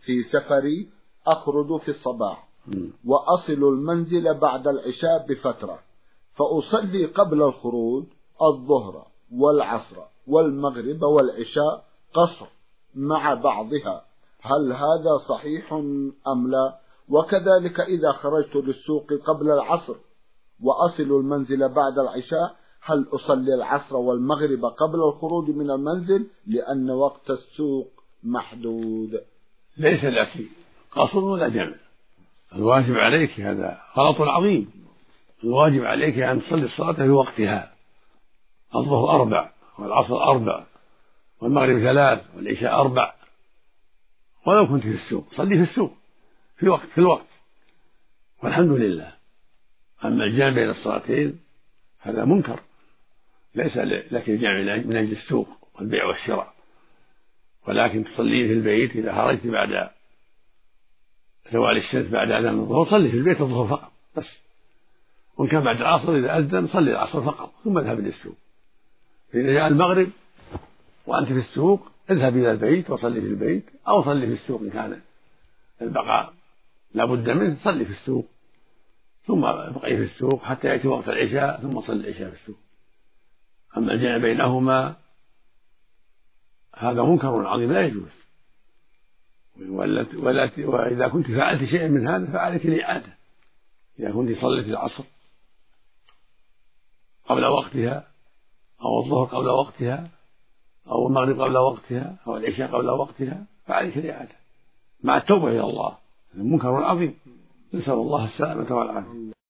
في سفري أخرج في الصباح وأصل المنزل بعد العشاء بفترة، فأصلي قبل الخروج الظهر والعصر والمغرب والعشاء قصر مع بعضها، هل هذا صحيح أم لا؟ وكذلك إذا خرجت للسوق قبل العصر وأصل المنزل بعد العشاء، هل أصلي العصر والمغرب قبل الخروج من المنزل لأن وقت السوق محدود؟ ليس لك قصر ولا جمع، الواجب عليك، هذا غلط عظيم، الواجب عليك أن تصلي الصلاة في وقتها، الظهر 4 والعصر 4 والمغرب 3 والعشاء 4، ولو كنت في السوق صلي في السوق في الوقت والحمد لله. أما الجمع بين الصلاتين هذا منكر، ليس لك الجمع من أجل السوق والبيع والشراء، ولكن تصلي في البيت إذا خرجت بعد زوال الشمس بعد أذان الظهر صلي في البيت الظهر فقط بس، وإن كان بعد العصر إذا أذن صلي العصر فقط ثم اذهب للسوق. فإذا جاء المغرب وأنت في السوق اذهب إلى البيت وصلي في البيت، أو صلي في السوق إن كان البقاء لا بد منه، صلي في السوق ثم ابقي في السوق حتى يأتي وقت العشاء ثم صلي العشاء في السوق. أما الجمع بينهما هذا منكر عظيم لا يجوز، وإذا كنت فعلت شيئا من هذا فعليك الإعادة. إذا كنت صليت العصر قبل وقتها أو الظهر قبل وقتها أو المغرب قبل وقتها أو العشاء قبل وقتها فعليك الإعادة مع التوبة إلى الله، منكر عظيم، نسأل الله السلامة والعافية.